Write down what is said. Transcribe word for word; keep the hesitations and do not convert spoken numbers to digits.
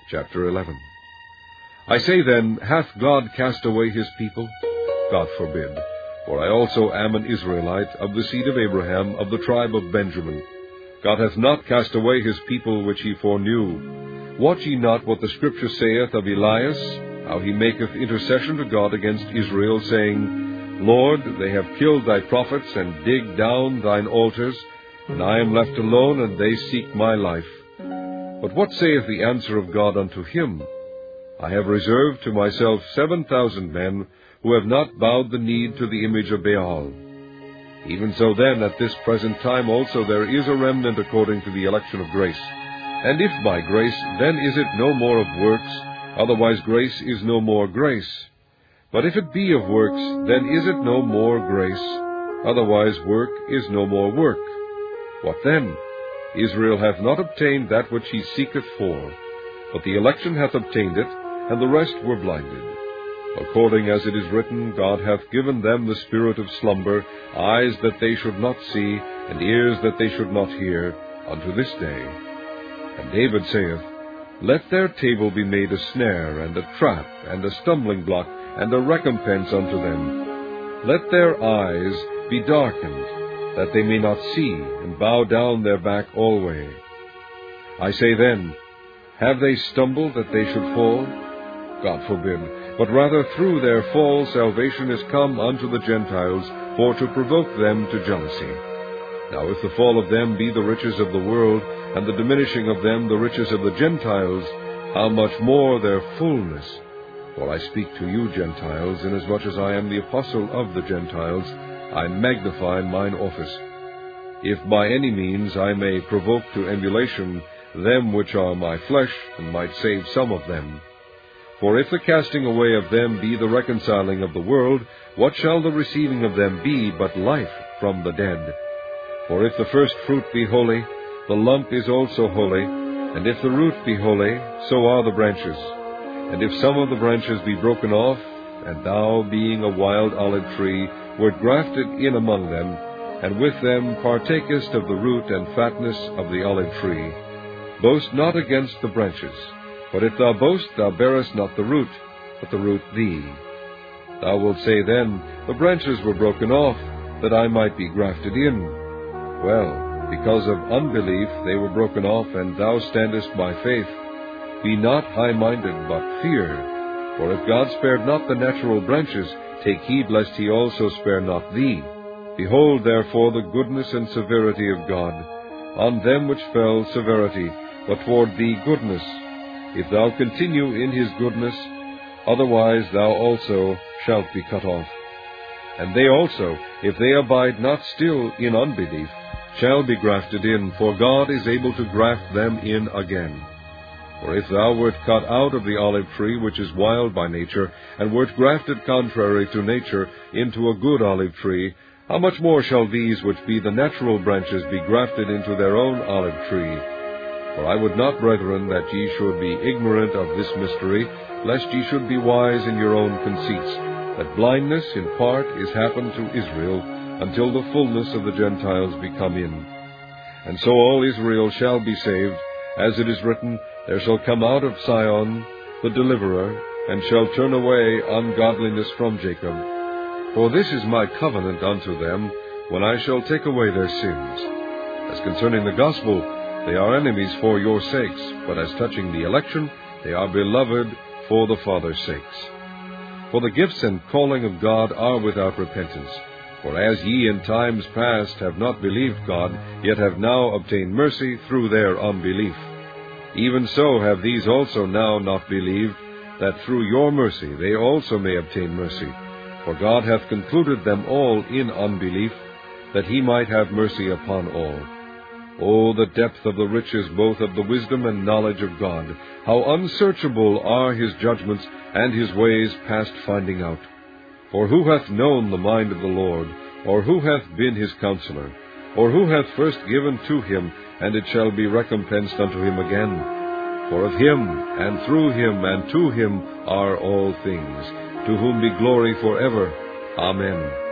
Chapter eleven. I say then, hath God cast away his people? God forbid. For I also am an Israelite, of the seed of Abraham, of the tribe of Benjamin. God hath not cast away his people which he foreknew. Wot ye not what the Scripture saith of Elias, how he maketh intercession to God against Israel, saying, Lord, they have killed thy prophets, and digged down thine altars, and I am left alone, and they seek my life. But what saith the answer of God unto him? I have reserved to myself seven thousand men, who have not bowed the knee to the image of Baal. Even so then, at this present time also there is a remnant according to the election of grace. And if by grace, then is it no more of works, otherwise grace is no more grace. But if it be of works, then is it no more grace, otherwise work is no more work. What then? Israel hath not obtained that which he seeketh for, but the election hath obtained it, and the rest were blinded. According as it is written, God hath given them the spirit of slumber, eyes that they should not see, and ears that they should not hear, unto this day. And David saith, Let their table be made a snare, and a trap, and a stumbling block, and a recompense unto them. Let their eyes be darkened, that they may not see, and bow down their back alway. I say then, have they stumbled that they should fall? God forbid. But rather through their fall salvation is come unto the Gentiles, for to provoke them to jealousy. Now if the fall of them be the riches of the world, and the diminishing of them the riches of the Gentiles, how much more their fullness? For I speak to you, Gentiles, inasmuch as I am the apostle of the Gentiles, I magnify mine office. If by any means I may provoke to emulation them which are my flesh, and might save some of them. For if the casting away of them be the reconciling of the world, what shall the receiving of them be but life from the dead? For if the first fruit be holy, the lump is also holy, and if the root be holy, so are the branches. And if some of the branches be broken off, and thou, being a wild olive tree, wert grafted in among them, and with them partakest of the root and fatness of the olive tree, boast not against the branches. But if thou boast, thou bearest not the root, but the root thee. Thou wilt say then, the branches were broken off, that I might be grafted in. Well, because of unbelief they were broken off, and thou standest by faith. Be not high-minded, but fear. For if God spared not the natural branches, take heed lest he also spare not thee. Behold therefore the goodness and severity of God. On them which fell severity, but toward thee goodness, if thou continue in his goodness, otherwise thou also shalt be cut off. And they also, if they abide not still in unbelief, shall be grafted in, for God is able to graft them in again. For if thou wert cut out of the olive tree, which is wild by nature, and wert grafted contrary to nature into a good olive tree, how much more shall these which be the natural branches be grafted into their own olive tree? For I would not, brethren, that ye should be ignorant of this mystery, lest ye should be wise in your own conceits, that blindness in part is happened to Israel, until the fullness of the Gentiles be come in. And so all Israel shall be saved, as it is written, There shall come out of Sion the deliverer, and shall turn away ungodliness from Jacob. For this is my covenant unto them, when I shall take away their sins. As concerning the gospel, they are enemies for your sakes, but as touching the election, they are beloved for the Father's sakes. For the gifts and calling of God are without repentance. For as ye in times past have not believed God, yet have now obtained mercy through their unbelief, even so have these also now not believed, that through your mercy they also may obtain mercy. For God hath concluded them all in unbelief, that he might have mercy upon all. O the depth of the riches both of the wisdom and knowledge of God! How unsearchable are his judgments, and his ways past finding out! For who hath known the mind of the Lord? Or who hath been his counselor? Or who hath first given to him, and it shall be recompensed unto him again? For of him, and through him, and to him are all things, to whom be glory for ever. Amen.